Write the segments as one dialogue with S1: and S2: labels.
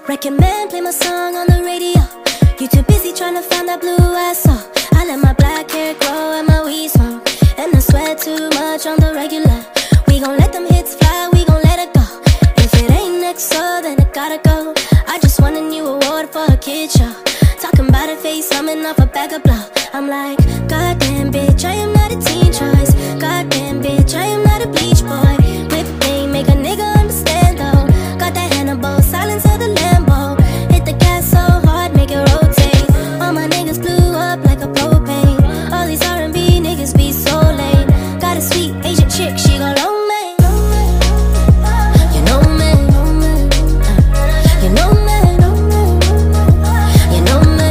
S1: Recommend play my song on the radio. You too busy trying to find that blue I saw. I let my black hair grow and my weed smoke, and I sweat too much on the regular. We gon' let them hits fly, we gon' let it go. If it ain't next, so then it gotta go. I just won a new award for a kid show. Talking about a face, coming off a bag of blow. I'm like, goddamn bitch, I am not a teen choice. Goddamn bitch, I am not a bleach boy. Whip game, make a nigga understand though. Got that Hannibal, silence of the Lambo. Hit the gas so hard, make it rotate. All my niggas blew up like a propane. All these R&B niggas be so lame. Got a sweet Asian chick, she gon' loan me. You know me, you know me, you know me,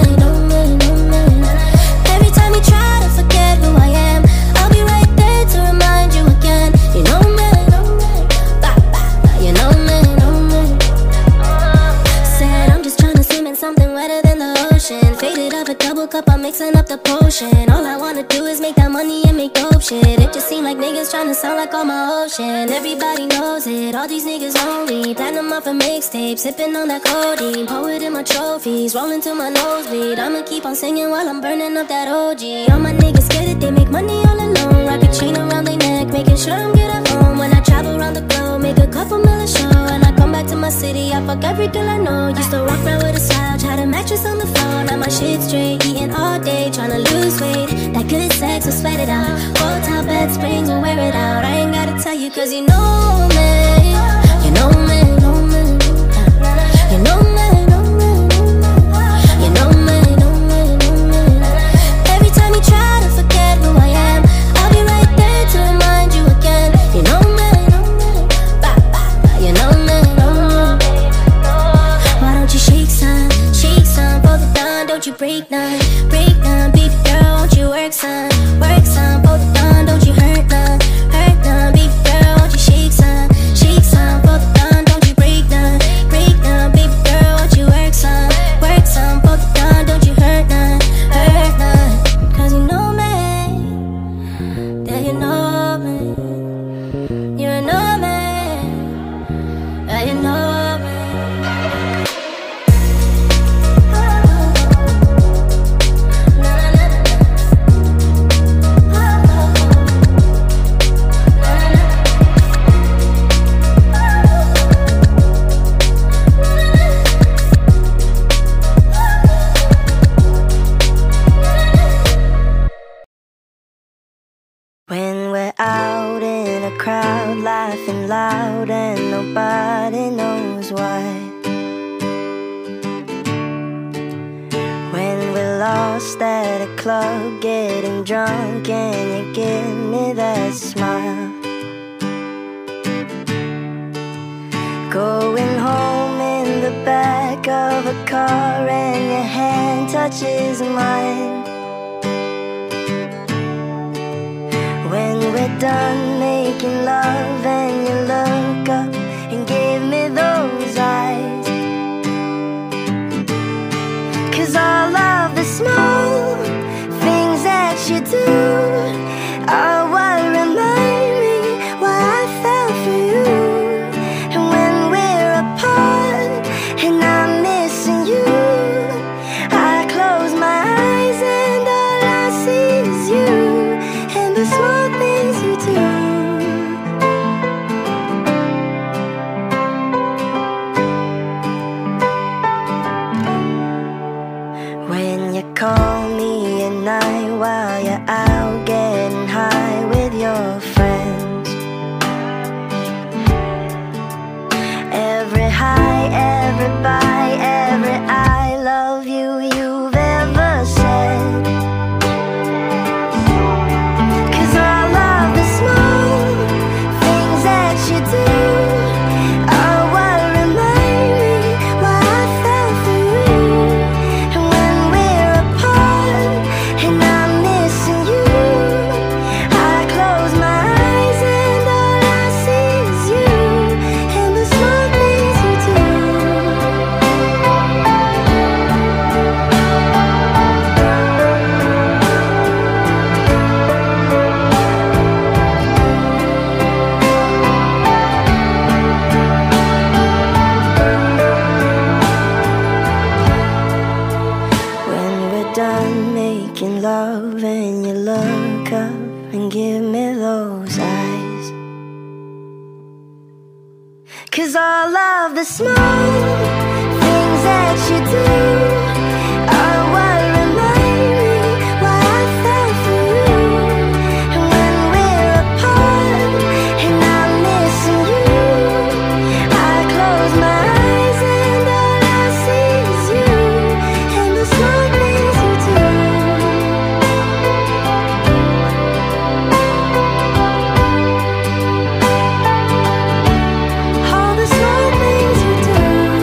S1: every time you try to forget who I am, I'll be right there to remind you again. You know me, you know me. Said I'm just tryna swim in something wetter than the ocean. Faded up a double cup, I'm mixing up the potion. All I wanna do is make that money and make dope shit. It just seem like niggas tryna sound like all my ocean. Everybody knows it, all these niggas lonely. Platinum off a mixtape, sipping on that codeine. Poet in my trophies, rolling to my nosebleed. I'ma keep on singing while I'm burning up that OG. All my niggas get it, they make money all alone. Rock a chain around their neck, making sure I'm good at home. When I travel around the globe, make a couple million show. And I come back to my city, I fuck every girl I know. Used to walk around with a slouch, had a mattress on the floor. Now my shit straight, eating all day, tryna lose weight. That good sex, will sweat it out. Hotel bed springs, will wear it out. I ain't gotta tell you, cause you know me. You know me, you know me, you know me, you know me. Every time you try to forget who I am, I'll be right there to remind you again. You know me, you know me. Why don't you shake some, fold it down, don't you break none, baby girl, won't you work some, fold it down, don't you hurt none, baby girl, won't you shake some, fold it down, don't you break none, baby girl, won't you work some, fold it down, don't you hurt none, cause you know me, yeah you know me, you know me, yeah you know me.
S2: When we're out in a crowd, laughing loud and nobody knows why. When we're lost at a club, getting drunk and you give me that smile. Going home in the back of a car and your hand touches mine. When we're done making love and you look up and give me those eyes. Cause all of the small things that you do are what remind me why I fell for you. And when we're apart and I'm missing you, I close my eyes and all I see is you and the small things you do. When you call me at night while you're out love and you look up and give me those eyes. 'Cause all of the small things that you do are what remind me why I fell for you. And when we're apart and I'm missing you, I close my eyes and all I see is you and the small things you do. All the small things you do.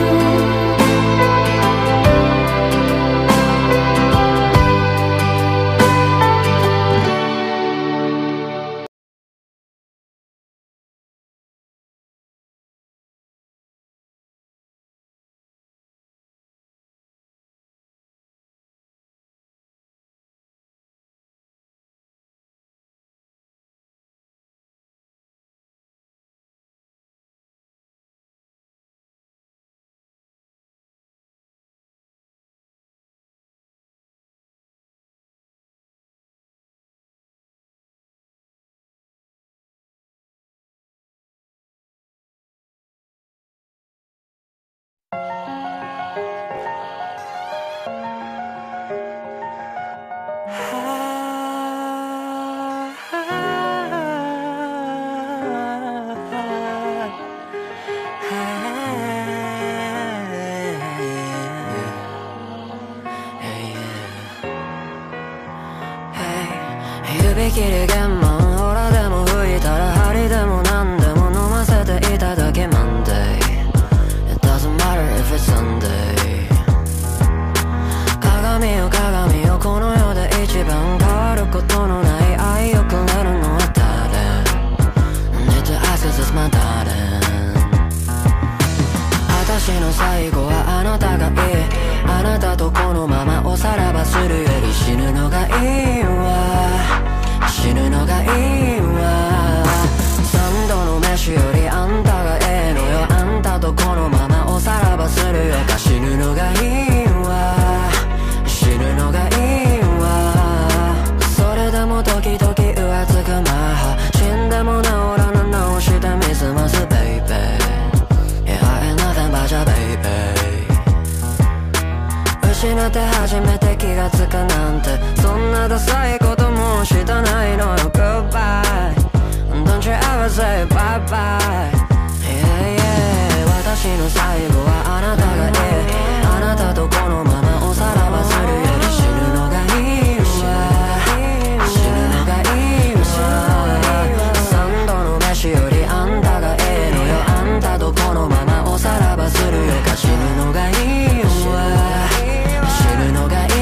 S3: 指切り弦マンホラでも吹いたら針でも何でも飲ませていただけ Monday It doesn't matter if it's Sunday 鏡よ鏡よこの世で一番変わることのない愛よくなるのは誰 Need to ask is this my darling 私の最後はあなたがいいあなたとこのままおさらばするより死ぬのがいいわ死ぬのがいいわ三度の飯よりあんたがええのよあんたとこのままおさらばするよか死ぬのがいいわ死ぬのがいいわそれでも時々浮つくマハ死んでも治らぬ直してみすます baby Yeah I ain't nothing but your baby 失って初めて気がつくなんてそんなダサいこともしたないのよ Goodbye Don't you ever say bye bye Yeah yeah 私の最後はあなたがいいあなたとこのままおさらばするより死ぬのがいいわ死ぬのがいいわ三度の飯よりあんたがええのよあんたとこのままおさらばするよか死ぬのがいいわ死ぬのがいい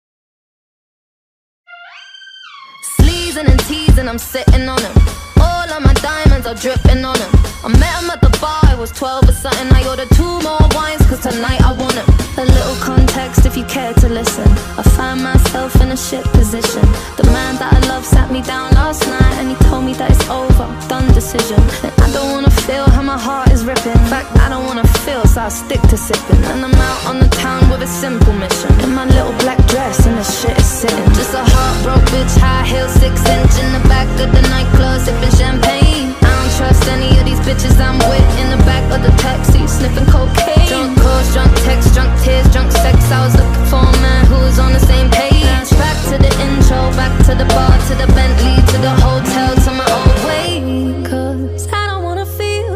S1: Sleezing and teasing, I'm sitting on them. All
S4: of my diamonds are dripping on him. I met him at the bar, I was 12 or something. I ordered 2 more wines, cause tonight I want him. A little context if you care to listen. I find myself in a shit position. The man that I love sat me down last night, and he told me that it's over, done decision. And I don't wanna feel how my heart is ripping. In fact, I don't wanna feel, so I'll stick to sipping. And I'm out on the town with a simple mission. In my little black dress and the shit is sitting. Just a heartbroken bitch, high heel, 6-inch in the back of the nightclub, sipping champagne. I don't trust any of these bitches I'm with in the back of the taxi, sniffing cocaine. Drunk calls, drunk texts, drunk tears, drunk sex. I was looking for a man who was on the same page. Back to the intro, back to the bar, to the Bentley, to the hotel, to my old way. Cause I don't wanna feel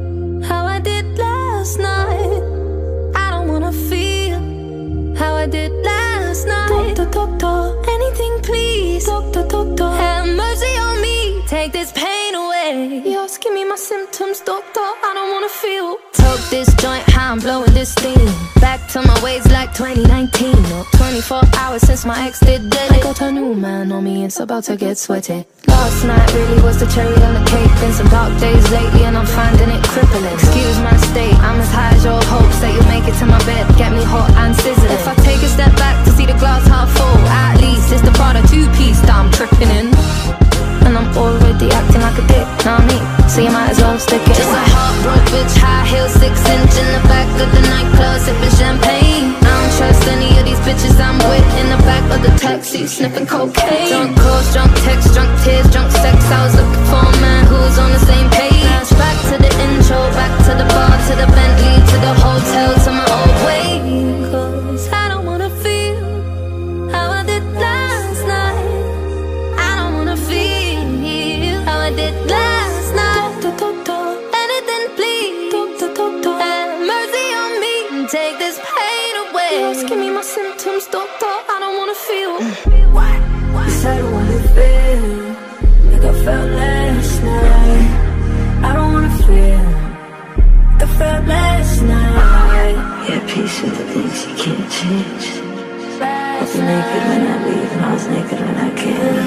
S4: how I did last night. I don't wanna feel how I did last night. Doctor, anything please. Doctor, have mercy on me. Take this pain away. You're asking me my symptoms, doctor. I don't wanna feel. Took this joint, how I'm blowing this steam. Back to my ways like 2019. Or 24 hours since my ex did dead. I got a new man on me, it's about to get sweaty. Last night really was the cherry on the cake. Been some dark days lately and I'm finding it crippling. Excuse my state, I'm as high as your hopes that you'll make it to my bed. Get me hot and sizzling. If I take a step back to see the glass half full, at least it's the Prada 2-piece that I'm tripping in. And I'm already acting like a dick, know what I mean? So you might as well stick it. Just a heartbroken bitch, high heel, 6-inch in the back of the nightclub, sipping champagne. I don't trust any of these bitches I'm with in the back of the taxi, sniffing cocaine. Drunk calls, drunk texts, drunk tears, drunk sex. I was looking for a man who was on the same page. Back to the intro, back to the bar, to the Bentley, to the hotel, to my old way. Cause I don't wanna feel how I did last night. I don't wanna feel how I did last night. Anything please. Have mercy on me. Take this pain away. You're asking me my symptoms, doctor. I don't wanna feel.
S5: Yes, I don't wanna feel like I felt last night. I don't wanna feel like I felt last night. Yeah, peace with the things you can't change. I was naked when I leave, and I was naked when I came.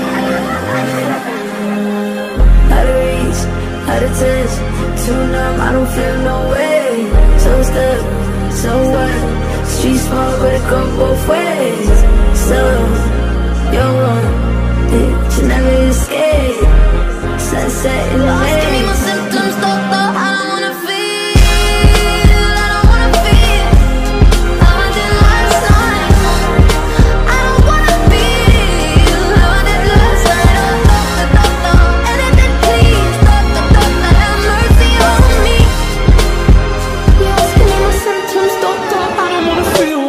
S5: Out of reach, out of touch, too numb, I don't feel no way. So stuck, so what? Street small, but it go both ways. So, you're wrong, but you never escape. Sunset in the
S4: Lost, give me my symptoms, doctor. I don't wanna feel. I don't wanna feel how I did last night. I don't wanna feel how I did last night. Doctor, anything please. Doctor, have mercy on me. You're asking me my symptoms, doctor. I don't wanna feel.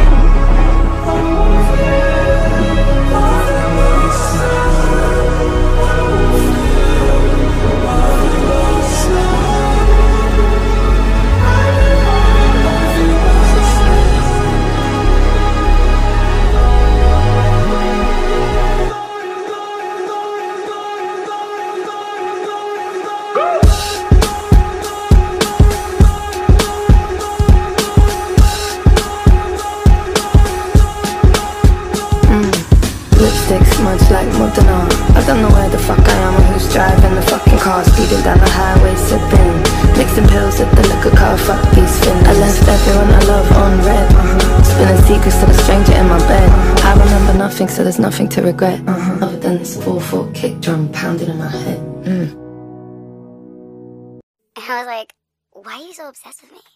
S5: Lipstick smudged like Modena. I don't know where the fuck I am or who's driving the fucking car. Speeding down the highway, sipping, mixing pills at the liquor car. Fuck these fins. I left everyone I love on red. Spilling secrets to the stranger in my bed. I remember nothing, so there's nothing to regret. Other than this awful kick drum pounding in my head.
S6: And I was like, why are you so obsessed with me?